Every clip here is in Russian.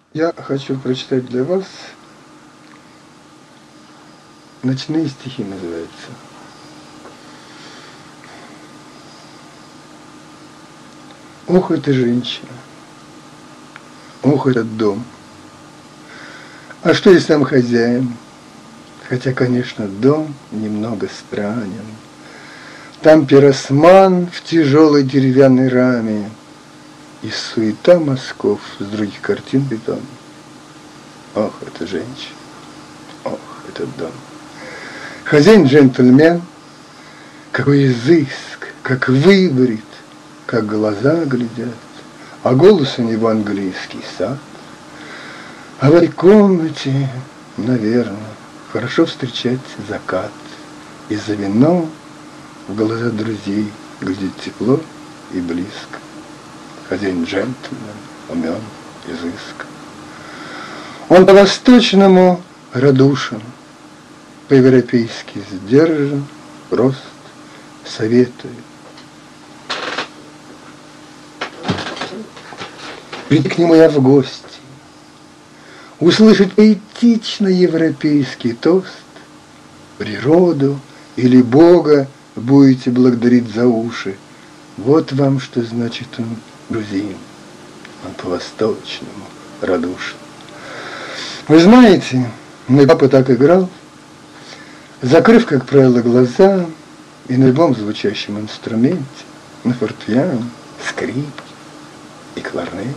Я хочу прочитать для вас «Ночные стихи» называется. Ох, эта женщина, ох, этот дом. А что и сам хозяин? Хотя, конечно, дом немного странен. Там пиросман в тяжелой деревянной раме и суета мазков с других картин бетон. Ох, эта женщина, ох, этот дом. Хозяин джентльмен, какой изыск, как выбрит, как глаза глядят, а голос у него английский сад. А в этой комнате, наверное, хорошо встречать закат, и за вином в глаза друзей глядит тепло и близко. Хозяин джентльмен, умен, изыскан. Он по-восточному радушен, по-европейски сдержан, прост, советует. Прийти к нему я в гости, услышать поэтично европейский тост, природу или Бога будете благодарить за уши. Вот вам что значит он грузин, он по-восточному радушен. Вы знаете, мой папа так играл, закрыв, как правило, глаза, и на любом звучащем инструменте, на фортепиано, скрипке и кларнете.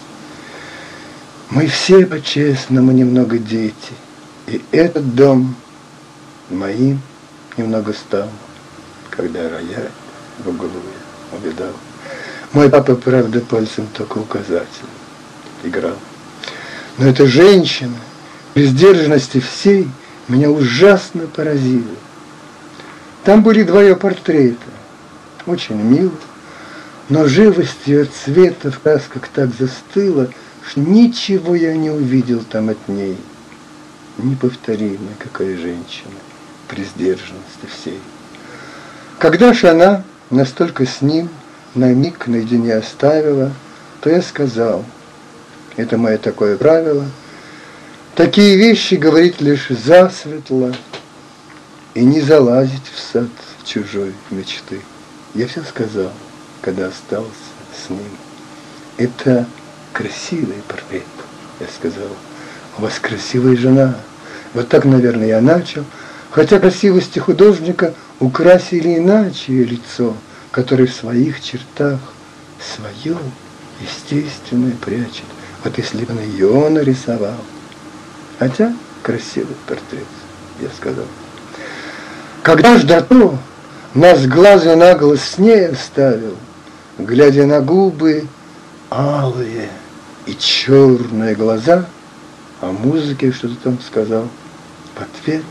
Мы все по-честному немного дети, и этот дом моим немного стал, когда рояль в углу я увидал. Мой папа, правда, пальцем только указатель играл. Но эта женщина, при сдержанности всей, меня ужасно поразила. Там были два ее портрета, очень мило, но живость ее цвета в красках так застыла, что ничего я не увидел там от ней. Неповторимая какая женщина при сдержанности всей. Когда же она настолько с ним на миг наедине оставила, то я сказал, это мое такое правило, такие вещи говорить лишь засветло и не залазить в сад чужой мечты. Я все сказал, когда остался с ним. Это красивый портрет, я сказал. У вас красивая жена. Вот так, наверное, я начал. Хотя красивости художника украсили иначе ее лицо, которое в своих чертах свое естественное прячет. Вот если бы он ее нарисовал. Хотя красивый портрет, я сказал. Когда ж до то нас глазу на глаз с ней оставил, глядя на губы алые и черные глаза, о музыке что-то там сказал в ответ.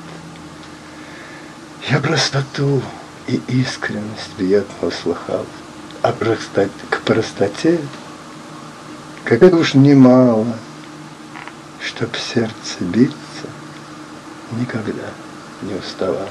Я простоту и искренность приятно услыхал, а к простоте как это уж немало, чтоб сердце биться никогда не уставало.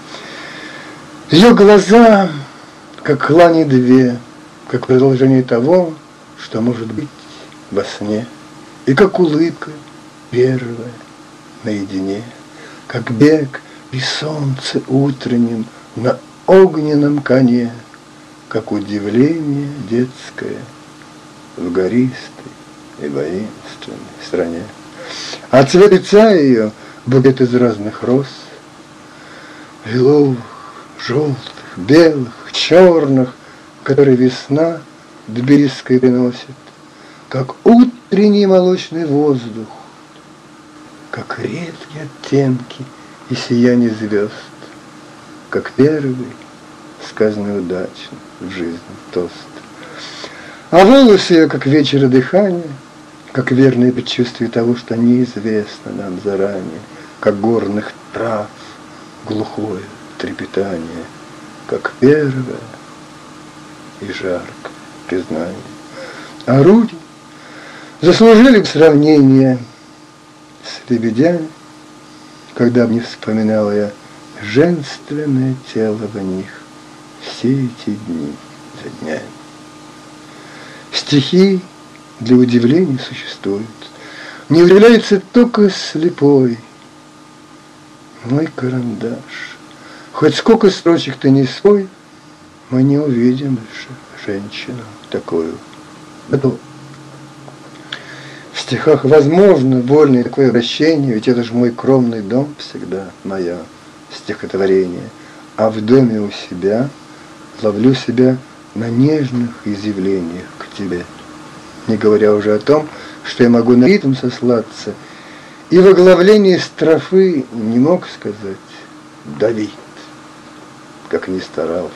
Ее глаза, как клани две, как продолжение того, что может быть во сне, и как улыбка первая наедине, как бег при солнце утреннем на огненном коне, как удивление детское в гористой и воинственной стране. А цвет лица ее букет из разных роз, лиловых, желтых, белых, черных, которые весна Тбилисской приносит, как утренний молочный воздух, как редкие оттенки и сияние звезд, как первый, сказанный удачно в жизни тост. А волосы ее, как вечера дыхания, как верное предчувствие того, что неизвестно нам заранее, как горных трав глухое трепетание, как первое и жарко признание. А руки заслужили сравнение с лебедями, когда мне вспоминала я женственное тело в них все эти дни за днями. Стихи для удивления существуют, Не удивляется только слепой мой карандаш. Хоть сколько строчек ты не свой, мы не увидим больше женщину такую. В стихах возможно вольное такое обращение, ведь это же мой кромный дом всегда, мое стихотворение. А в доме у себя ловлю себя на нежных изъявлениях к тебе. Не говоря уже о том, что я могу на ритм сослаться, и в оглавлении строфы не мог сказать Давид, как ни старался.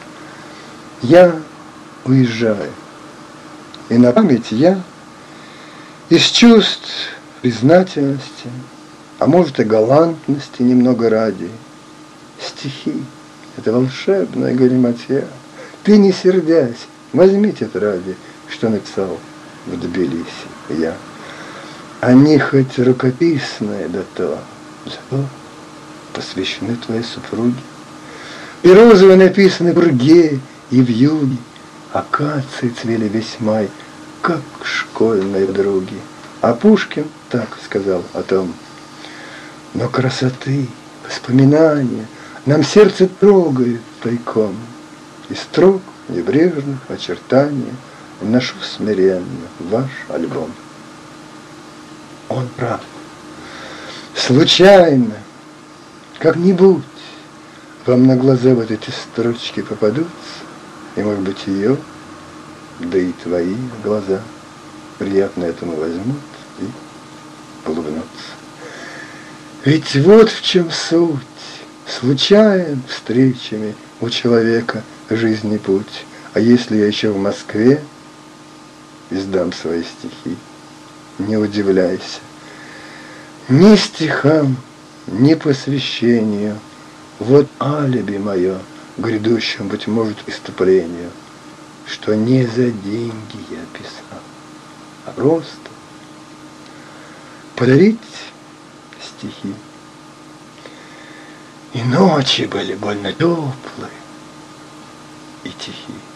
Я уезжаю, и на память я из чувств признательности, а может и галантности немного ради, стихи — это волшебная галиматья. Ты, не сердясь, возьми тетради, что написал в Тбилиси я. Они хоть рукописные, да то, зато посвящены твоей супруге. И розовые написаны в бурге и в юге, акации цвели весь май, как школьные подруги. А Пушкин так сказал о том: но красоты, воспоминания нам сердце трогает тайком, и строк небрежных очертаний вношу смиренно в ваш альбом. Он прав. Случайно, как-нибудь вам на глаза вот эти строчки попадутся, и, может быть, ее, да и твои глаза приятно этому возьмут и улыбнутся. Ведь вот в чем суть. Случайен встречами у человека жизни путь. А если я еще в Москве издам свои стихи, не удивляйся. Ни стихам, ни посвящению. Вот алиби мое грядущему, быть может, преступлению, что не за деньги я писал, а просто подарить стихи. И ночи были больно теплые и тихие.